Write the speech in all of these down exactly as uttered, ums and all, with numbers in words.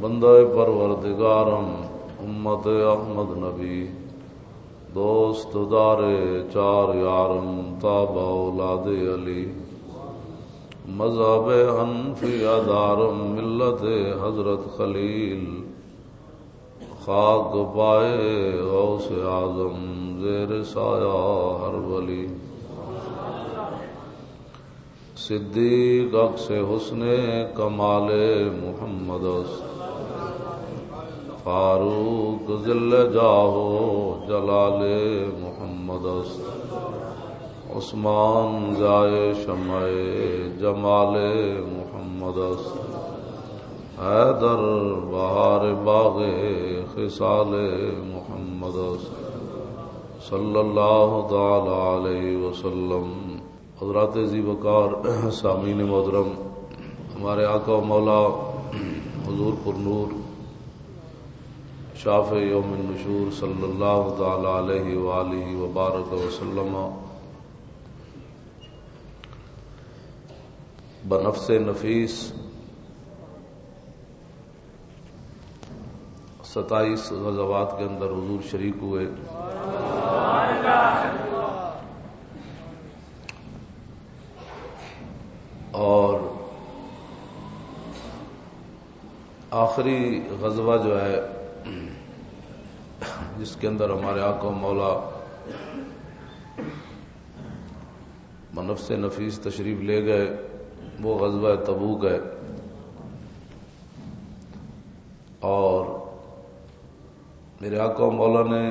بندہ پروردگارم امت احمد نبی دوست دار چار یارم تابع اولاد علی مذہب حنفیہ دارم ملت حضرت خلیل خاک پائے غوث اعظم زیر سایہ ہر ولی صدیق عکس حسن کمال محمد فاروق ذل جاہو جلال محمد عثمان جائے شمع جمال محمد حیدر بہار باغ خصال محمد صلی اللہ تعالی علیہ وسلم۔ حضرات ذی وقار سامعین محترم، ہمارے آقا و مولا حضور پر نور شافع یوم النشور صلی اللہ تعالی علیہ وآلہ وبارک وسلم بنفس نفیس ستائیس غزوات کے اندر حضور شریک ہوئے، اور آخری غزوہ جو ہے جس کے اندر ہمارے آقا و مولا بنفس نفیس تشریف لے گئے وہ غزوہ تبوک ہے، اور میرے آقا و مولا نے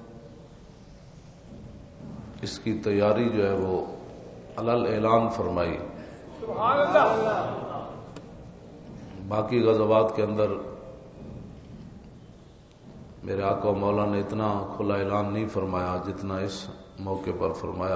اس کی تیاری جو ہے وہ علل اعلان فرمائی۔ باقی غزوات کے اندر میرے آقا و مولا نے اتنا کھلا اعلان نہیں فرمایا جتنا اس موقع پر فرمایا،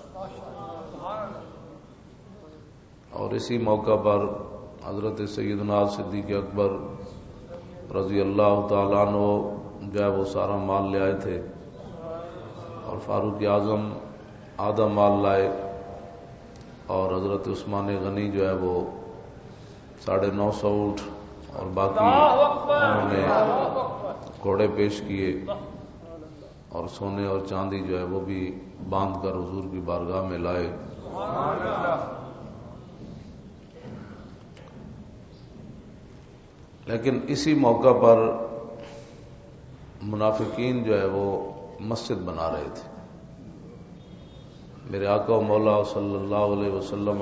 اور اسی موقع پر حضرت سیدنا صدیق اکبر رضی اللہ تعالیٰ عنہ جو ہے وہ سارا مال لے آئے تھے، اور فاروق اعظم آدھا مال لائے، اور حضرت عثمان غنی جو ہے وہ ساڑھے نو سو اونٹ اور باقی انہوں نے گھوڑے پیش کیے، اور سونے اور چاندی جو ہے وہ بھی باندھ کر حضور کی بارگاہ میں لائے۔ لیکن اسی موقع پر منافقین جو ہے وہ مسجد بنا رہے تھے۔ میرے آقا و مولا صلی اللہ علیہ وسلم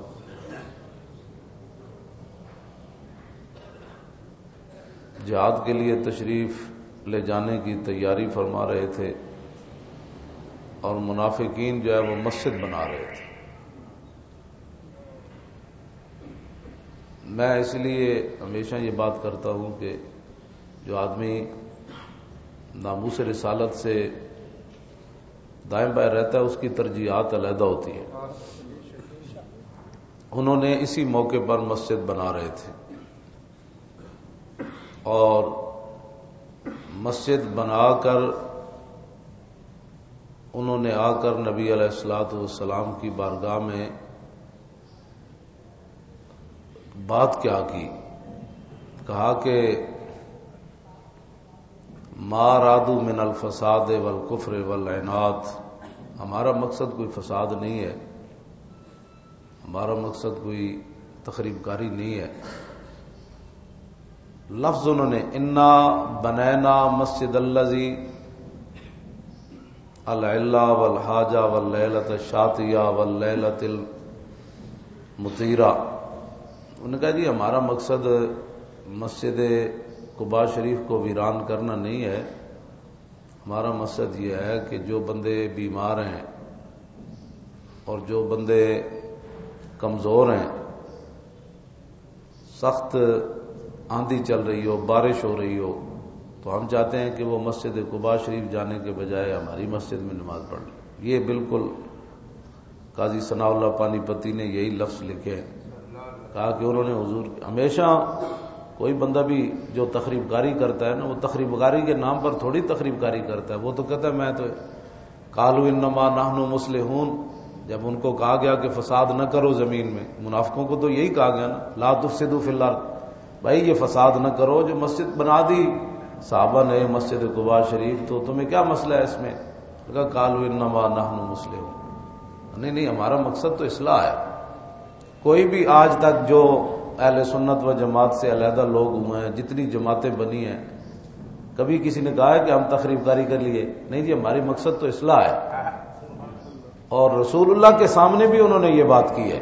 جہاد کے لیے تشریف لے جانے کی تیاری فرما رہے تھے، اور منافقین جو ہے وہ مسجد بنا رہے تھے۔ میں اس لیے ہمیشہ یہ بات کرتا ہوں کہ جو آدمی ناموس رسالت سے دائیں بائیں رہتا ہے اس کی ترجیحات علیحدہ ہوتی ہیں۔ انہوں نے اسی موقع پر مسجد بنا رہے تھے، اور مسجد بنا کر انہوں نے آ کر نبی علیہ الصلوۃ والسلام کی بارگاہ میں بات کیا کی، کہا کہ ما رادو من الفساد والکفر والعناد، ہمارا مقصد کوئی فساد نہیں ہے، ہمارا مقصد کوئی تخریب کاری نہیں ہے۔ لفظ انہوں نے انا بنینا مسجد الذی العلا والحاجہ واللیلۃ الشاتیہ واللیلۃ المطیرہ، انہوں نے کہا جی ہمارا مقصد مسجد قباء شریف کو ویران کرنا نہیں ہے، ہمارا مقصد یہ ہے کہ جو بندے بیمار ہیں اور جو بندے کمزور ہیں، سخت آندھی چل رہی ہو، بارش ہو رہی ہو، تو ہم چاہتے ہیں کہ وہ مسجد قباء شریف جانے کے بجائے ہماری مسجد میں نماز پڑھ لیں۔ یہ بالکل قاضی ثناء اللہ پانی پتی نے یہی لفظ لکھے ہیں، کہا کہ انہوں نے حضور ہمیشہ کوئی بندہ بھی جو تخریب کاری کرتا ہے نا، وہ تخریب کاری کے نام پر تھوڑی تخریب کاری کرتا ہے، وہ تو کہتا ہے میں تو قالوا انما نحن مصلحون، جب ان کو کہا گیا کہ فساد نہ کرو زمین میں، منافقوں کو تو یہی کہا گیا نا لا تفسدوا فی الارض، بھائی یہ فساد نہ کرو، جو مسجد بنا دی صحابہ نے مسجد قباء شریف، تو تمہیں کیا مسئلہ ہے اس میں؟ کہا قالوا انما نحن مسلمون، نہیں نہیں ہمارا مقصد تو اصلاح ہے۔ کوئی بھی آج تک جو اہل سنت و جماعت سے علیحدہ لوگ ہوئے ہیں، جتنی جماعتیں بنی ہیں، کبھی کسی نے کہا ہے کہ ہم تخریب کاری کر لیے؟ نہیں جی، ہماری مقصد تو اصلاح ہے، اور رسول اللہ کے سامنے بھی انہوں نے یہ بات کی ہے،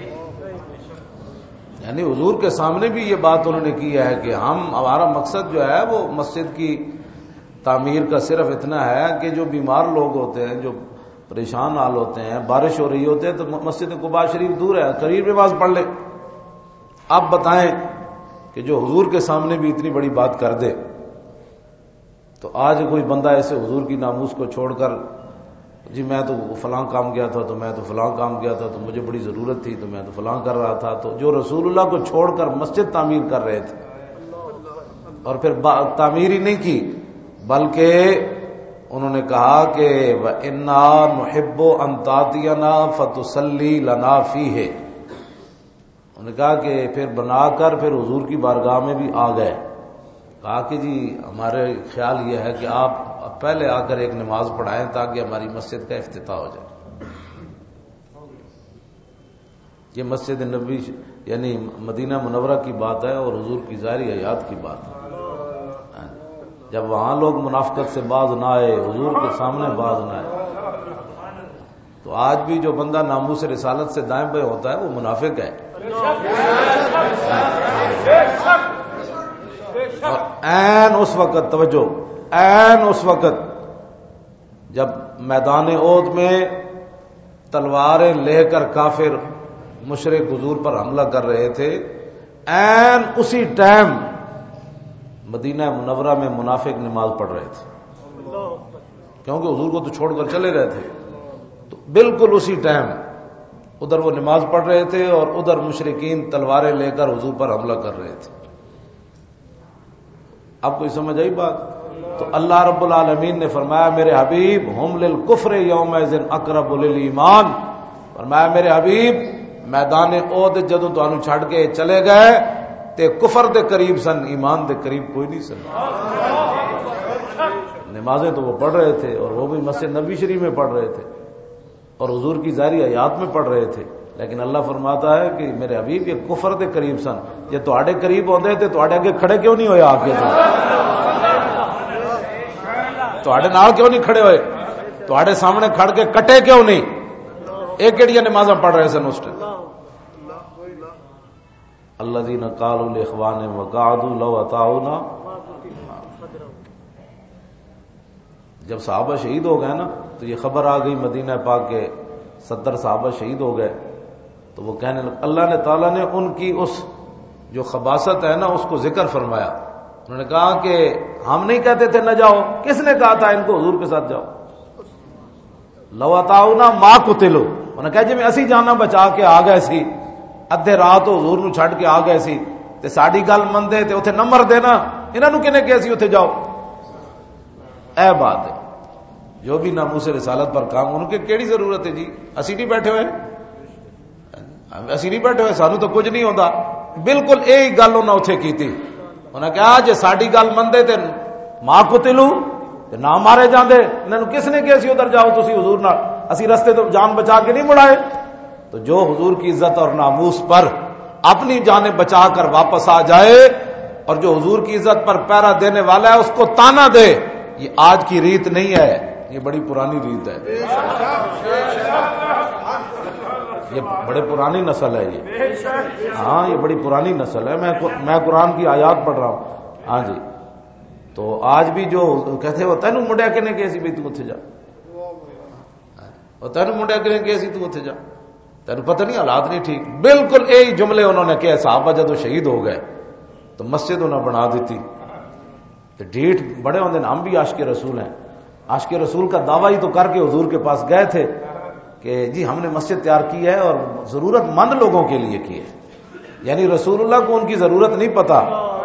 یعنی حضور کے سامنے بھی یہ بات انہوں نے کی ہے کہ ہم ہمارا مقصد جو ہے وہ مسجد کی تعمیر کا صرف اتنا ہے کہ جو بیمار لوگ ہوتے ہیں، جو پریشان حال ہوتے ہیں، بارش ہو رہی ہوتے ہیں، تو مسجد قباء شریف دور ہے، قریب نماز پڑھ لے۔ آپ بتائیں کہ جو حضور کے سامنے بھی اتنی بڑی بات کر دے، تو آج کوئی بندہ ایسے حضور کی ناموس کو چھوڑ کر جی میں تو فلاں کام گیا تھا، تو میں تو فلاں کام گیا تھا، تو مجھے بڑی ضرورت تھی، تو میں تو فلاں کر رہا تھا، تو جو رسول اللہ کو چھوڑ کر مسجد تعمیر کر رہے تھے، اور پھر تعمیر ہی نہیں کی بلکہ انہوں نے کہا کہ وَإِنَّا نُحِبُّ أَن تَأْتِيَنَا فَتُصَلِّي لَنَا فِيهِ، انہوں نے کہا کہ پھر بنا کر پھر حضور کی بارگاہ میں بھی آ گئے، کہا کہ جی ہمارے خیال یہ ہے کہ آپ پہلے آ کر ایک نماز پڑھائیں تاکہ ہماری مسجد کا افتتاح ہو جائے۔ یہ مسجد نبوی یعنی مدینہ منورہ کی بات ہے اور حضور کی ظاہری حیات کی بات ہے۔ جب وہاں لوگ منافقت سے باز نہ آئے، حضور کے سامنے باز نہ آئے، تو آج بھی جو بندہ ناموس رسالت سے دائیں بائیں ہوتا ہے وہ منافق ہے۔ اور عین اس وقت توجہ عین اس وقت جب میدان احد میں تلواریں لے کر کافر مشرک حضور پر حملہ کر رہے تھے، عین اسی ٹائم مدینہ منورہ میں منافق نماز پڑھ رہے تھے، کیونکہ حضور کو تو چھوڑ کر چلے گئے تھے، تو بالکل اسی ٹائم ادھر وہ نماز پڑھ رہے تھے اور ادھر مشرکین تلواریں لے کر حضور پر حملہ کر رہے تھے۔ آپ کو سمجھ آئی بات؟ تو اللہ رب العالمین نے فرمایا میرے حبیب ہم للکفر یومئذ اقرب للایمان، فرمایا میرے حبیب میدان احد جدوں تانوں چھڑ کے چلے گئے تے کفر دے قریب سن، ایمان دے قریب کوئی نہیں سن۔ نمازیں تو وہ پڑھ رہے تھے، اور وہ بھی مسجد نبی شریف میں پڑھ رہے تھے اور حضور کی ظاہری حیات میں پڑھ رہے تھے، لیکن اللہ فرماتا ہے کہ میرے حبیب یہ کفر دے قریب سن، یہ تواڈے قریب ہوندے تے تواڈے اگے کھڑے کیوں نہیں ہوئے؟ آ کے تواڈے نال کیوں نہیں کھڑے ہوئے؟ تواڈے سامنے کھڑ کے کٹے کیوں نہیں؟ ایک کیڑیاں نمازاں پڑھ رہے سن اس ٹائم۔ الذین قالوا لاخوانہم وقعدوا لو اطاعونا، جب صحابہ شہید ہو گئے نا تو یہ خبر آ گئی مدینہ پاک کے ستر صحابہ شہید ہو گئے، تو وہ کہنے لگے، اللہ نے تعالیٰ نے ان کی اس جو خباثت ہے نا اس کو ذکر فرمایا، انہوں نے کہا کہ ہم نہیں کہتے تھے نہ جاؤ، کس نے کہا تھا ان کو حضور کے ساتھ جاؤ؟ لو اطاعونا ما قتلوا، انہوں نے کہا جی میں اسی جانا بچا کے آ گئے سی، ادھے رات حضور نو چھڈ کے آ گئے سی تے ساڈی گل مندے تے اوتھے نمبر دینا، انہاں نو کنے کہے سی اوتھے جاؤ؟ اے بات ہے، جو بھی ناموس رسالت پر کام ان کے کیڑی ضرورت ہے جی؟ اسی نہیں بیٹھے ہوئے اسی نہیں بیٹھے ہوئے سانو تو کچھ نہیں ہوندا۔ بالکل یہی گل انہاں اوتھے کیتی، انہاں کہا جے ساڈی گل مندے تے ماں قتلو تے نہ مارے جاندے، انہاں نو کس نے کہے سی ادھر جاؤ تسی حضور نال، اسی رستے تو جان بچا کے نہیں مڑائے۔ تو جو حضور کی عزت اور ناموس پر اپنی جانیں بچا کر واپس آ جائے اور جو حضور کی عزت پر پیرا دینے والا ہے اس کو تانا دے، یہ آج کی ریت نہیں ہے، یہ بڑی پرانی ریت ہے، یہ بڑے پرانی نسل ہے، یہ ہاں یہ بڑی پرانی نسل ہے۔ میں میں قرآن کی آیات پڑھ رہا ہوں، ہاں جی۔ تو آج بھی جو کہتے ہو تینوں منڈیا کنے کہے سی بھائی تو اتنے جا، اور تینوں منڈیا کنے کہے سی تو اتنے جا، تینوں پتہ نہیں حالات نہیں ٹھیک۔ بالکل یہی جملے انہوں نے کہے، صحابہ جدو شہید ہو گئے تو مسجد انہوں نے بنا دیتی، تو ڈیٹ بڑے ہوندے ہیں، ہم بھی عاشق رسول ہیں، عاشق رسول کا دعویٰ ہی تو کر کے حضور کے پاس گئے تھے کہ جی ہم نے مسجد تیار کی ہے اور ضرورت مند لوگوں کے لیے کی ہے، یعنی رسول اللہ کو ان کی ضرورت نہیں پتا،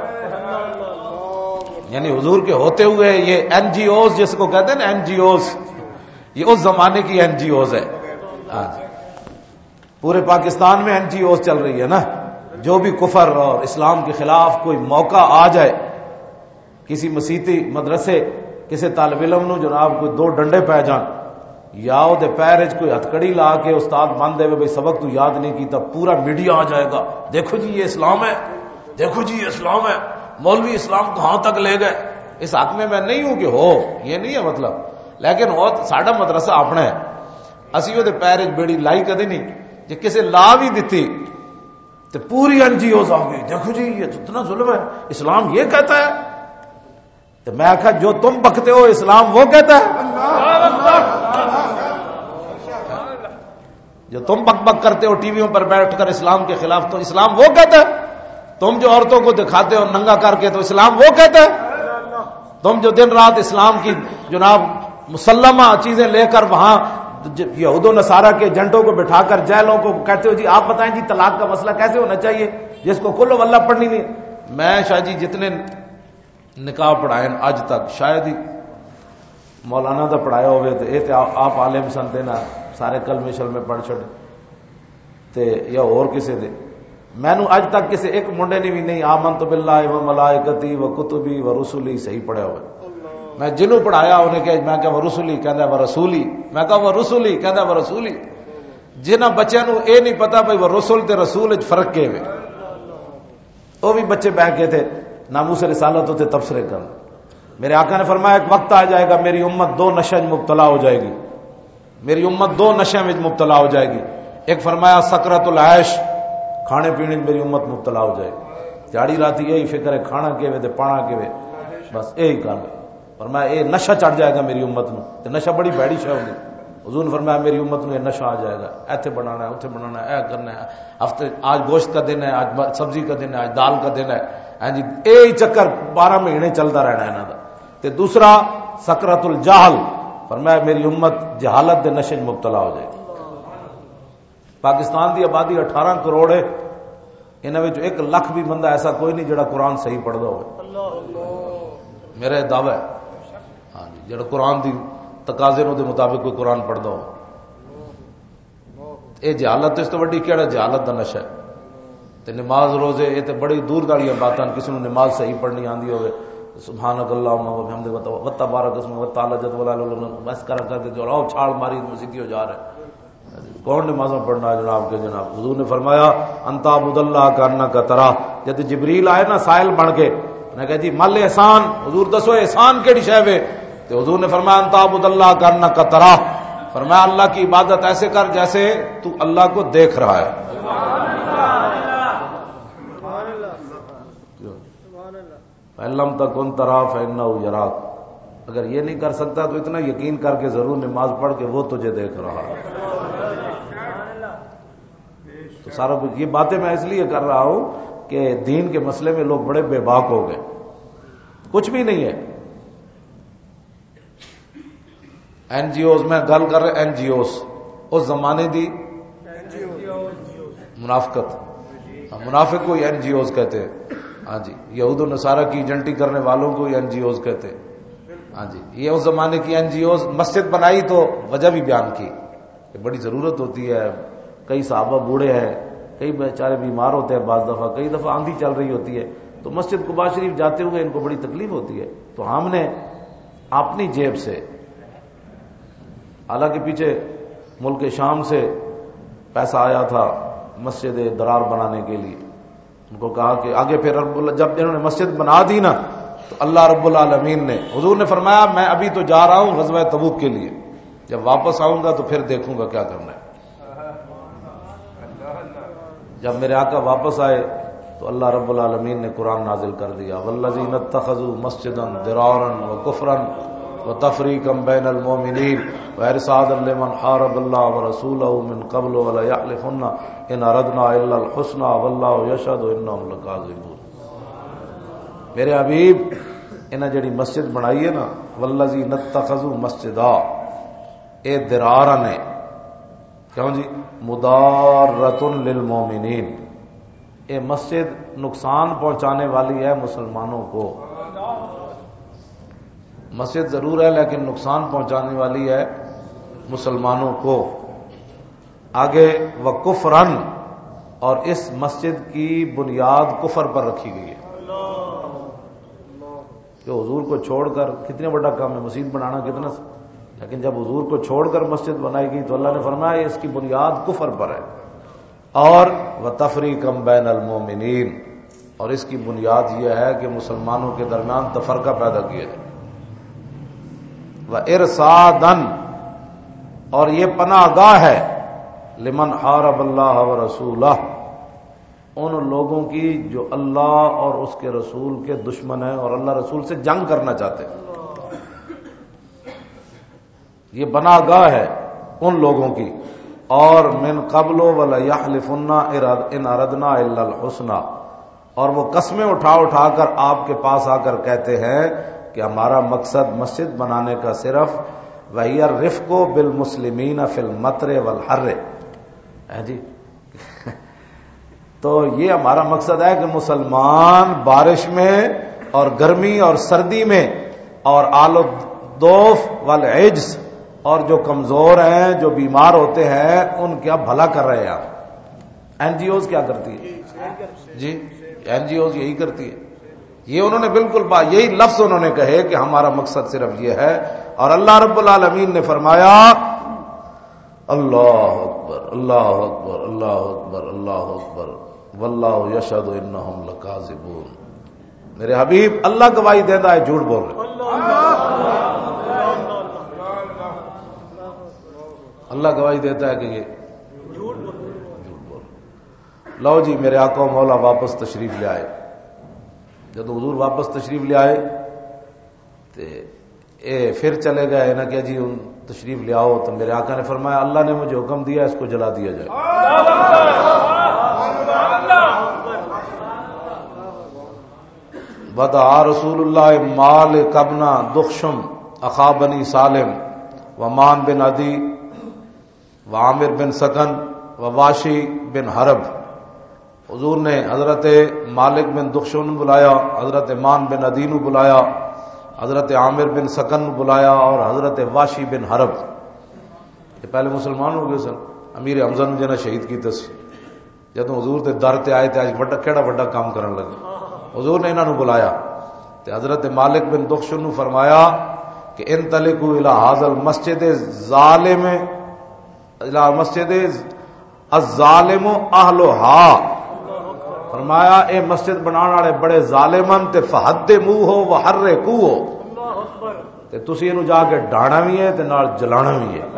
یعنی حضور کے ہوتے ہوئے یہ این جی اوز جس کو کہتے ہیں نا این جی اوز، یہ اس زمانے کی این جی اوز ہے، پورے پاکستان میں این جی اوز چل رہی ہے نا، جو بھی کفر اور اسلام کے خلاف کوئی موقع آ جائے، کسی مسیتی مدرسے کسی طالب علم نو جناب کوئی دو ڈنڈے پی جان یا وہ پیر چ کوئی ہتکڑی لا کے استاد مان دے بھائی سبق تو یاد نہیں کیتا، پورا میڈیا آ جائے گا، دیکھو جی یہ اسلام ہے، دیکھو جی یہ اسلام ہے، مولوی اسلام کہاں تک لے گئے۔ اس حق میں میں نہیں ہوں کہ ہو، یہ نہیں ہے مطلب، لیکن وہ ساڈا مدرسہ اپنا ہے، اسی وہ پیر چ بیڑی لائی کدے نہیں، جی کسی لا بھی دیتی تو پوری این جی اوز آ گئی، دیکھو جی یہ اتنا ظلم ہے، اسلام یہ کہتا ہے۔ تو میں آخا جو تم بکتے ہو اسلام وہ کہتا ہے، جو تم بک بک کرتے ہو ٹی ویوں پر بیٹھ کر اسلام کے خلاف، تو اسلام وہ کہتا ہے۔ تم جو عورتوں کو دکھاتے ہو ننگا کر کے، تو اسلام وہ کہتا ہے۔ تم جو دن رات اسلام کی جناب مسلمہ چیزیں لے کر وہاں یہود و نصارہ کے ایجنٹوں کو بٹھا کر جیلوں کو کہتے ہو جی آپ بتائیں جی طلاق کا مسئلہ کیسے ہونا چاہیے، جس کو کل واللہ پڑھنی نہیں۔ میں شاہ جی جتنے نکاح پڑھائے اج تک شاید ہی مولانا دا پڑھایا ہوئے تو یہ آپ عالم سن دینا سارے کلمے شلمے پڑھ چھڑے تے یا اور کسی دے، میں نو اج تک کسی ایک منڈے نے بھی نہیں آمنت باللہ و ملائکتی و کتبی و رسولی صحیح پڑھیا ہوئے۔ میں جنہوں پڑھایا انہیں کہ میں کہ وہ رسولی کہندا وہ رسولی، میں کہا وہ رسولی کہندا وہ رسولی۔ جنہاں بچیاں نو اے نہیں پتا بھئی وہ رسول تے رسول وچ فرق کے وے، وہ بھی بچے بیٹھ کے تھے ناموس رسالت تے تبصرے کر۔ میرے آقا نے فرمایا ایک وقت آ جائے گا میری امت دو نشے میں مبتلا ہو جائے گی، میری امت دو نشے میں مبتلا ہو جائے گی۔ ایک فرمایا سکرت العیش، کھانے پینے میں میری امت مبتلا ہو جائے گی، جاڑی راتی یہی فکر ہے کھانا کے وے تے پانا کے وے، بس یہی کام ہے۔ فرمایا اے نشہ چڑھ جائے گا میری امت نو، تے نشہ بڑی بھڑی شے ہوندی۔ حضور نے فرمایا میری امت نو یہ نشہ آ جائے گا، ایتھے بنانا ہے اوتھے بنانا ہے، اے کرنا ہے، ہفتے آج گوشت کا دن ہے، آج سبزی کا دن ہے، آج دال کا دن ہے، ہاں جی اے چکر بارہ مہینے چلتا رہنا ہے انہاں دا۔ تے دوسرا سکرت الجہل، فرمایا میری امت جہالت دے نشے میں مبتلا ہو جائے گی۔ پاکستان دی آبادی اٹھارہ کروڑ ہے، انہاں وچ ایک لاکھ بھی بندہ ایسا کوئی نہیں جڑا قرآن صحیح پڑھدا ہوئے، میرا دعویٰ ہے ہاں جی جڑا قرآن دی تقاضے نو دے مطابق کوئی قرآن پڑھدا ہو۔ اے جہالت اس تو وڈی کیڑا جہالت دا نشہ ہے۔ تے نماز روزے یہ تے بڑی دور داریاں باتاں، کسی نو نماز صحیح پڑھنی آندی ہوئے سبحانک اللہم و بحمدک و تبارک اسمک و تعالی جد ولا الہ الا انت، بس کر کر کے جو راو چھال ماری مسیدی ہو جا رہا ہے۔ کون نمازوں پڑھنا ہے جناب کے جناب؟ حضور نے فرمایا انت عبد اللہ کانک ترا، جب جبریل آئے نا سائل بن کے نے کہا جی مل احسان، حضور دسو احسان کیڑی شے وے؟ تو حضور نے فرمایا انت عبد اللہ کانک ترا، فرمایا اللہ کی عبادت ایسے کر جیسے تو اللہ کو دیکھ رہا ہے۔ فَإِن تَكُن تَرَى فَإِنَّهُ يَرَاكَ، اگر یہ نہیں کر سکتا تو اتنا یقین کر کے ضرور نماز پڑھ کے وہ تجھے دیکھ رہا ہے۔ تو سارا یہ باتیں میں اس لیے کر رہا ہوں کہ دین کے مسئلے میں لوگ بڑے بے باک ہو گئے، کچھ بھی نہیں ہے۔ این جی اوز میں گل کر رہے، این جی اوز اس زمانے دی منافقت، منافق کو این جی اوز کہتے ہیں، ہاں جی یہود و نصارہ کی ایجنٹی کرنے والوں کو این جی اوز کہتے ہیں، ہاں جی یہ اس زمانے کی این جی اوز۔ مسجد بنائی تو وجہ بھی بیان کی کہ بڑی ضرورت ہوتی ہے، کئی صحابہ بوڑھے ہیں، کئی بیچارے بیمار ہوتے ہیں، بعض دفعہ کئی دفعہ آندھی چل رہی ہوتی ہے، تو مسجد قباء شریف جاتے ہوئے ان کو بڑی تکلیف ہوتی ہے، تو ہم نے اپنی جیب سے، حالانکہ پیچھے ملک شام سے پیسہ آیا تھا مسجد درار بنانے کے لیے، ان کو کہا کہ آگے پھر رب اللہ جب انہوں نے مسجد بنا دی نا تو اللہ رب العالمین نے، حضور نے فرمایا میں ابھی تو جا رہا ہوں غزوہ تبوک کے لیے، جب واپس آؤں گا تو پھر دیکھوں گا کیا کرنا ہے۔ جب میرے آقا واپس آئے تو اللہ رب العالمین نے قرآن نازل کر دیا والذین اتخذوا مسجدا ضرارا وکفرا وتفریقا بین المؤمنین وارصادا لمن حارب اللہ ورسولہ من قبل ولا یحلفن ان اردنا الا الحسنى واللہ یشہد انہم لکاذبون۔ میرے حبیب انہیں جڑی مسجد بنائی ہے نا والذین اتخذوا مسجدا، اے درارا نے کیوں جی مضارۃ للمؤمنین، اے مسجد نقصان پہنچانے والی ہے مسلمانوں کو، مسجد ضرور ہے لیکن نقصان پہنچانے والی ہے مسلمانوں کو۔ آگے وکفرن، اور اس مسجد کی بنیاد کفر پر رکھی گئی ہے. کہ حضور کو چھوڑ کر کتنا بڑا کام ہے مسجد بنانا کتنا، لیکن جب حضور کو چھوڑ کر مسجد بنائی گئی تو اللہ نے فرمایا اس کی بنیاد کفر پر ہے. اور وَتَفْرِيقًا بَيْنَ الْمُؤْمِنِينَ، اور اس کی بنیاد یہ ہے کہ مسلمانوں کے درمیان تفرقہ پیدا کیا جائے. وَإِرْصَادًا، اور یہ پناہ گاہ ہے لمن حارب اللہ ورسولہ، ان لوگوں کی جو اللہ اور اس کے رسول کے دشمن ہیں اور اللہ رسول سے جنگ کرنا چاہتے ہیں. یہ پناہ گاہ ہے ان لوگوں کی. اور من قبل وَلَيَحْلِفُنَّ إِنْ أَرَدْنَا إِلَّا الْحُسْنَى، اور وہ قسمیں اٹھا اٹھا کر آپ کے پاس آ کر کہتے ہیں کہ ہمارا مقصد مسجد بنانے کا صرف وَهِيَ الرِّفْقُ بِالْمُسْلِمِينَ فِي الْمَطْرِ وَالْحَرِّ ہے جی. تو یہ ہمارا مقصد ہے کہ مسلمان بارش میں اور گرمی اور سردی میں اور آل الضوف والعجز اور جو کمزور ہیں جو بیمار ہوتے ہیں ان کا بھلا کر رہے ہیں. این جی اوز کیا کرتی ہے جی؟ این جی اوز یہی کرتی ہے. یہ انہوں نے بالکل با یہی لفظ انہوں نے کہے کہ ہمارا مقصد صرف یہ ہے. اور اللہ رب العالمین نے فرمایا اللہ اکبر اللہ اکبر اللہ اکبر اللہ اکبر واللہ یشہد انہم لکاذبون. میرے حبیب اللہ گواہی دیتا ہے جھوٹ بول رہے. اللہ گواہی دیتا ہے کہ یہ جھوٹ بول. لو جی میرے آقا و مولا واپس تشریف لے آئے. جب حضور واپس تشریف لے آئے تو اے پھر چلے گئے نہ کہ جی تشریف لے آؤ. تو میرے آقا نے فرمایا اللہ نے مجھے حکم دیا اس کو جلا دیا جائے. بدعا رسول اللہ مالک ابن دخشم اخا بنی سالم ومان بن عدی وعامر بن سکن وواشی بن حرب. حضور نے حضرت مالک بن دخشم بلایا، حضرت مان بن عدی نو بلایا، حضرت عامر بن سکن بلایا اور حضرت واشی بن حرب. یہ پہلے مسلمان ہو گئے سن. امیر حمزہ نے جنہیں شہید کی تصویر جب حضور تے در تے آئے تے آج بڑا کیڑا بڑا کام کرن لگے. حضور نے انہاں نو بلایا تے حضرت مالک بن دخشن نو فرمایا کہ انطلقوا الی ھذا المسجد ظالم الی مسجد الظالم اہلھا. فرمایا اے مسجد بنانے والے بڑے ظالمن تے فہدموہ ہو وحرقوہ، تے تسی اینو جا کے ڈانا بھی ہے تے نال جلانا بھی ہے.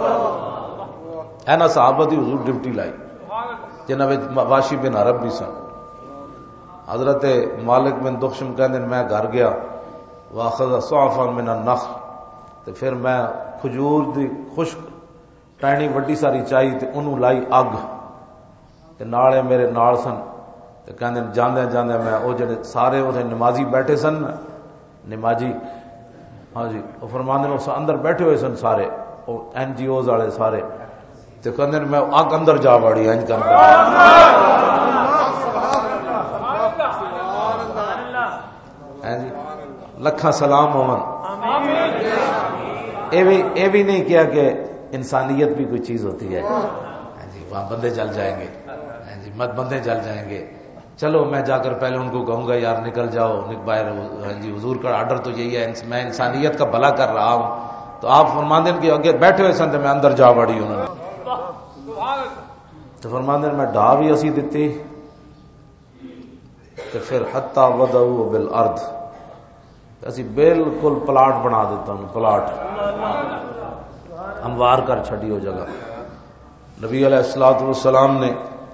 اینا صحابہ دی حضور ڈیوٹی لائی جنہاں وچ واشی بن عرب بھی سن. حضرت مالک بن دخشم کہندے میں گھر گیا واخذ صعفا من النخل، تے پھر میں کھجور دی خشک ٹہنی وڈی ساری چائی تے انہوں لائی اگ تے نالے میرے نال سن. تے کہندے جاندے جاندے میں او جڑے سارے اوتھے نمازی بیٹھے سن نمازی ہاں جی وہ فرماندے نے اندر بیٹھے ہوئے سن سارے او این جی اوز والے سارے. تے کہندے میں اگ اندر جا وڑی انج کر لکھاں سلام ہون. اے بھی اے بھی نہیں کیا کہ انسانیت بھی کوئی چیز ہوتی ہے جی وہاں بندے جل جائیں گے جی مت بندے جل جائیں گے. چلو میں جا کر پہلے ان کو کہوں گا یار نکل جاؤ باہر. جی حضور کا آرڈر تو یہی ہے میں انسانیت کا بھلا کر رہا ہوں. تو آپ فرماندے کہ اگے بیٹھے ہوئے سن تو میں اندر جا وڑی. انہوں نے تو فرماندے میں ڈھا بھی اسی دیتی تو پھر حتی وضعوا بالارض اسی بالکل پلاٹ بنا دیتا ہوں. پلاٹ ہموار کر چھڑی ہو جگہ. نبی علیہ الصلوۃ والسلام نے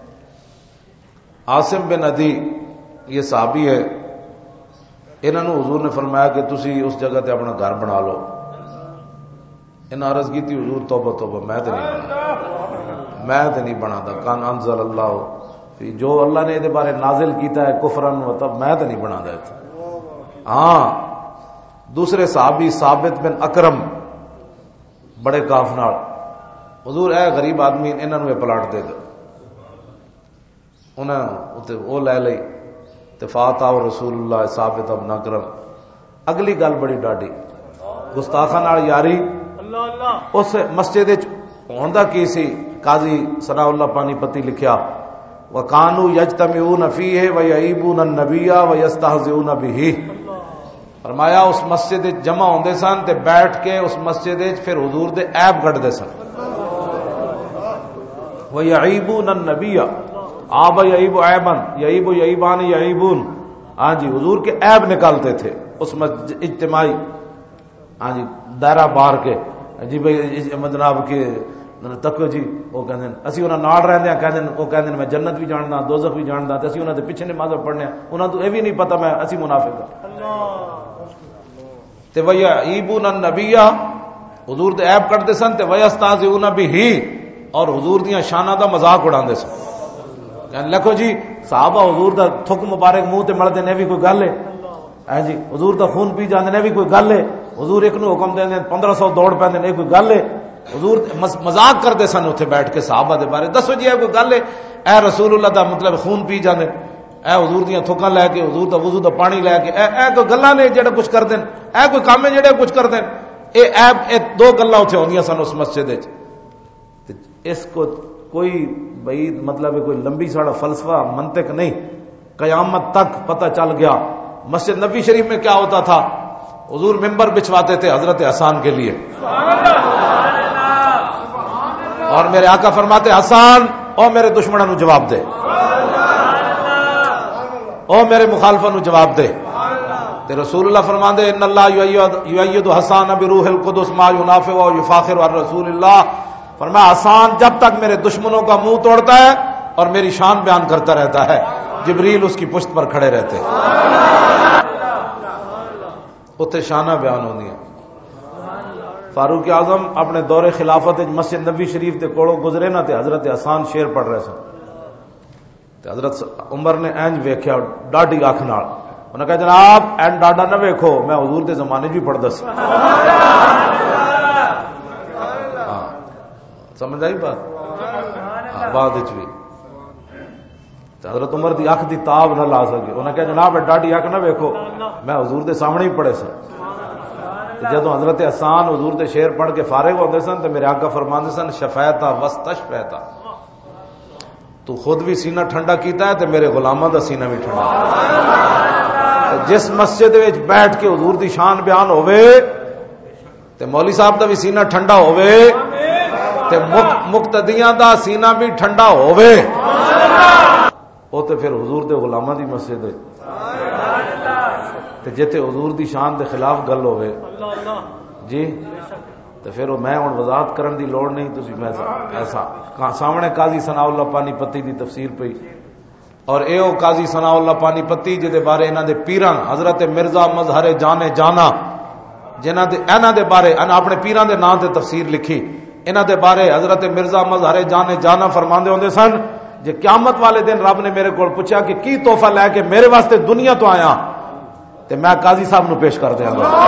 عاصم بن عدی یہ صحابی ہے انہوں نے حضور نے فرمایا کہ تسی اس جگہ تے اپنا گھر بنا لو. انہاں عرض کی تھی حضور توبہ توبہ میں تے نہیں بنا میں تے نہیں بنا دا کان انزل اللہ جو اللہ نے دے بارے نازل کیتا ہے کفرن و تب میں تے نہیں بنا دا. ہاں دوسرے صحابی ثابت بن اکرم بڑے کاف نال حضور اے غریب آدمی انہاں نوں پلاٹ دے دو. انہاں تے او لے لئی اتفاق اور رسول اللہ ثابت بن اکرم. اگلی گل بڑی ڈاڈی گستاخاں نال یاری. اس مسجد وچ ہوندا کی سی قاضی ثناء اللہ پانی پتی لکھیا وَكَانُوا يَجْتَمِعُونَ فِيهِ وَيَعِيبُونَ النَّبِيَّ وَيَسْتَهْزِئُونَ بِهِ. فرمایا اس مسجد جمع ہوندے سن تے بیٹھ کے اس مسجد وچ پھر حضور دے عیب کڈدے سن. وَيَعِيبُونَ النَّبِيَّ آب یعیب عیبا یعیب یعیبان یعیبون. ہاں جی حضور کے عیب نکالتے تھے اس اجتماعی ہاں جی دائرہ بار کے. جی بھائی جناب کے تکو جی وہ کہندے اسی انہاں نال رہندے ہیں کہندے وہ کہندے میں جنت بھی جاندا دوزخ بھی جاندا تے اسی انہاں دے پیچھے نماز پڑھنے ہیں انہاں تو اے بھی نہیں پتہ میں اسی منافق ہاں. تے ویعیبون النبی حضور دے عیب کڈتے سن تے ویستہزئون بہ اور حضور دیاں شاناں دا مذاق اڑاندے سن. کہنے لکھو جی صحابہ حضور دا تھک مبارک منہ تے ملدے نے بھی کوئی گل ہے ہاں جی حضور دا خون پی جاندے نے بھی کوئی گل ہے حضور ایک نو حکم دیندے پندرہ سو دوڑ پیندے نے کوئی گل ہے. حضور مذاق کرتے سن اتنے بیٹھ کے صحابہ دے بارے. دسو جی اے کوئی گل ہے اے رسول اللہ دا مطلب خون پی جاندے اے حضور دیاں تھکاں لے کے حضور دا وضو دا پانی لے کے اے اے کوئی گلاں نے جڑے کچھ کر دین اے کوئی کام ہے جڑے کچھ کر دین. اے عیب اے دو گلاں اتنے ہوندیاں سن اس مسجد وچ. اس کو کوئی بھائی مطلب کوئی لمبی ساڑا فلسفہ منطق نہیں. قیامت تک پتہ چل گیا مسجد نبی شریف میں کیا ہوتا تھا. حضور ممبر بچھواتے تھے حضرت حسان کے لیے اور میرے آقا فرماتے حسان او میرے دشمنوں جواب دے او میرے مخالفوں نو جواب دے. تے رسول اللہ فرماندے ان اللہ یؤید حسان بروح القدس ما ينافع و یفاخر عن رسول اللہ. فرمایا حسان جب تک میرے دشمنوں کا منہ توڑتا ہے اور میری شان بیان کرتا رہتا ہے جبریل اس کی پشت پر کھڑے رہتے ہیں اتنے شانہ بیان ہوندی ہیں. فاروق اعظم اپنے دور خلافت مسجد نبی شریف تے کوڑوں گزرے نہ تے حضرت حسان شیر پڑھ رہے سن تے حضرت عمر نے اینج ویکھیا ڈاڈی اکھ نال انہاں کہا جناب این ڈاڈا نہ ویکھو میں حضور دے زمانے بھی پڑھدا سی. ہاں سمجھ آئی بات ہاں بعد وچ بھی حضرت عمر دی اکھ دی تاب نہ لا سکے انہاں کہا جناب ڈاڈی اکھ نہ ویکھو میں حضور دے سامنے ہی پڑھے سن. جدو حضرت حسان حضور دے شعر پڑھ کے فارغ ہوتے سن تو میرے آقا فرماندے سن شفیتا وستشفیتا تو خود بھی سینہ ٹھنڈا کیتا ہے تو میرے غلاماں دا سینہ بھی ٹھنڈا. جس مسجد وچ بیٹھ کے حضور دی شان بیان ہوئے تے مولوی صاحب دا بھی سینہ ٹھنڈا ہوئے تے مقتدیاں دا سینہ بھی ٹھنڈا ہوئے او تے پھر حضور دے غلاماں دی مسجد ہے جیتے حضور دی شان دے خلاف گل ہوئے جی تو پھر میں ہوں وضاحت کرن دی لوڑ نہیں. تسی میں ایسا سامنے قاضی ثناء اللہ پانی پتی دی تفسیر پئی اور اے او قاضی ثناء اللہ پانی پتی جے دے بارے انہاں دے پیراں حضرت مرزا مظہر جانے جانا جنہاں دے انہاں دے بارے انہاں اپنے پیراں دے نام تے تفسیر لکھی انہاں دے بارے حضرت مرزا مظہر جانے جانا فرماندے ہوندے سن جے قیامت والے دن رب نے میرے کول پوچھا کہ کی تحفہ لے کے میرے واسطے دنیا تو آیا تے میں قاضی صاحب نو پیش کر دیاں گا.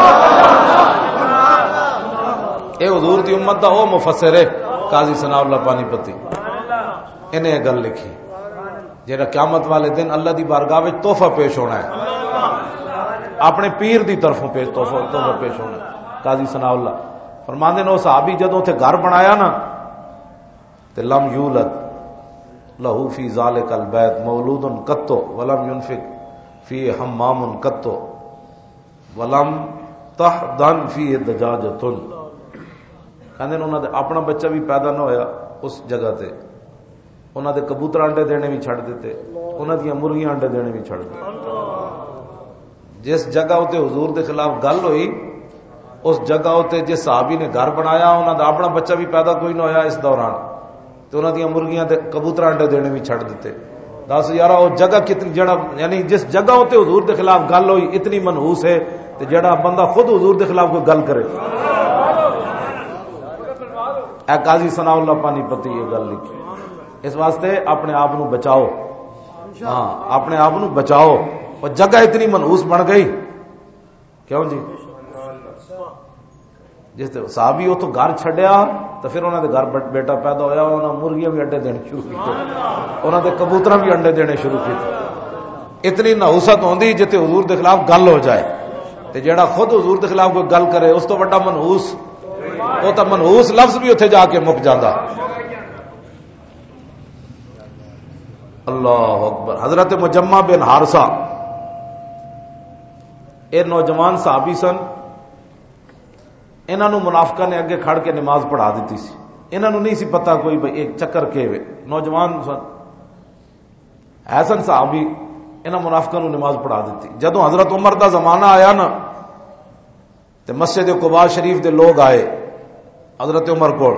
اے حضور دی امت دا او مفسر ہے قاضی ثناء اللہ پانی پتی انہیں یہ گل لکھی جہاں قیامت والے دن اللہ دی بارگاہ وچ تحفہ پیش ہونا ہے اپنے پیر دی طرفوں پیش تحفہ تحفہ پیش ہونا ہے. قاضی ثناء اللہ فرماندے نے او صحابی جدوں تے گھر بنایا نا تے لم یولد لہو فی ذالک البیت مولود قط ولم ينفق فی حمام قط ولم تحضن فی دجاجۃ. کہندے انہاں دے اپنا بچہ بھی پیدا نہ ہویا اس جگہ تے انہاں دے کبوتر انڈے دینے بھی چھڑ دیتے انہاں دیاں مرغیاں انڈے دینے بھی چھڑ دیتے. جس جگہ تے حضور دے خلاف گل ہوئی اس جگہ تے جس صحابی نے گھر بنایا انہاں دا اپنا بچہ بھی پیدا کوئی نہ ہویا اس دوران تو انہاں دیاں مرغیاں تے کبوتر انڈے دینے بھی چھڑ دیتے. دس یارہ وہ جگہ کتنی جڑا یعنی جس جگہ تے حضور دے خلاف گل ہوئی اتنی منحوس ہے تے جڑا بندہ خود حضور دے خلاف کوئی گل کرے. اے قاضی ثناء اللہ پانی پتی یہ گل لکھی. اس واسطے اپنے آپ نو بچاؤ ہاں اپنے آپ نو بچاؤ. اور جگہ اتنی منحوس بن گئی کیوں جی جس صحابی وہ تو گھر چھڈیا تو پھر انہوں نے گھر بیٹا پیدا ہویا انہوں نے مرغیاں بھی انڈے دینے شروع کیتے انہوں نے کبوتر بھی انڈے دینے شروع کیتے. اتنی نحوست ہوندی جتے حضور دے خلاف گل ہو جائے تے جیڑا خود حضور دے خلاف کوئی گل کرے اس تو بڑا منحوس وہ تو منحوس لفظ بھی اتنے جا کے مک جاندہ. اللہ اکبر. حضرت مجمع بن حارثہ اے نوجوان صحابی سن. انہاں نو منافقاں نے اگے کھڑ کے نماز پڑھا دیتی سی. انہاں نو نہیں سی پتا کوئی بھئی ایک چکر کے وے. نوجوان سن حسن صحابی انہاں منافقاں نو نماز پڑھا دیتی. جدوں حضرت عمر دا زمانہ آیا نا تے مسجد قباء شریف دے لوگ آئے حضرت عمر کو.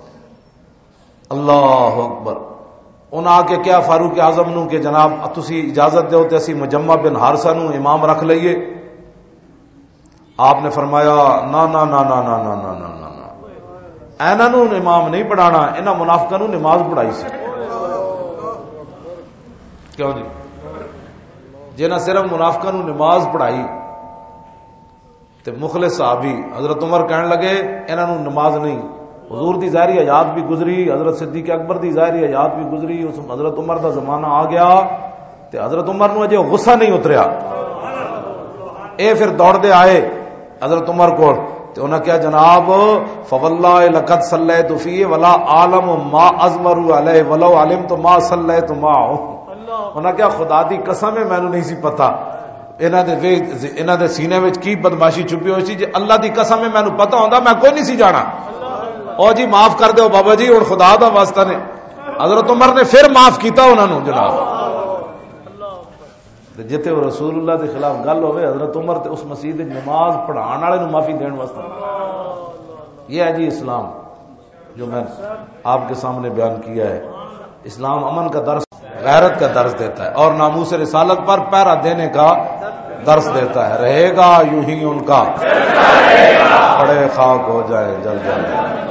اللہ اکبر. انہاں آ کے کیا فاروق اعظم نو کہ جناب تسی اجازت دیو تے اسی مجمع بن حارثہ نو امام رکھ لئیے. آپ نے فرمایا نا نا نا نا نا نا نا نا نا اینا نو امام نہیں پڑھانا, انہاں منافقاں نو نماز پڑھائی سی. کیوں جی؟ جنہاں صرف منافقاں نو نماز پڑھائی تے مخلص صحابی حضرت عمر کہنے لگے انہاں نو نماز نہیں. حضور دی ظاہری حیات بھی گزری, حضرت صدیق اکبر دی ظاہری حیات بھی گزری, اس حضرت عمر دا زمانہ آ گیا تے حضرت عمر نو اجے غصہ نہیں اتریا. اے پھر دوڑ دے آئے حضرت عمر کو تے انہاں کیا جناب فواللہ لقد صلیت فیہ ولا عالم ما ازمر علیہ ولو علمت ما صلیت معه. انہاں کیا خدا دی قسم ہے مینوں نہیں سی پتا انہاں دے انہاں دے سینے وچ کی بدماشی چھپی ہوئی سی. جے اللہ دی قسم ہے مینوں پتا ہوندا میں کوئی نہیں سی جانا. او جی معاف کر دیو بابا جی ہن خدا دا واسطہ نے. حضرت عمر نے پھر معاف کیتا انہاں نو جناب. جتے وہ رسول اللہ کے خلاف گل ہوئے حضرت عمر تے اس مسجد نماز پڑھان والے نو معافی دین واسطے. یہ ہے جی اسلام جو میں آپ کے سامنے بیان کیا ہے. اسلام امن کا درس, غیرت کا درس دیتا ہے اور ناموس رسالت پر پہرا دینے کا درس دیتا ہے. رہے گا یوں ہی ان کا پڑے خاک ہو جائے جل جائے.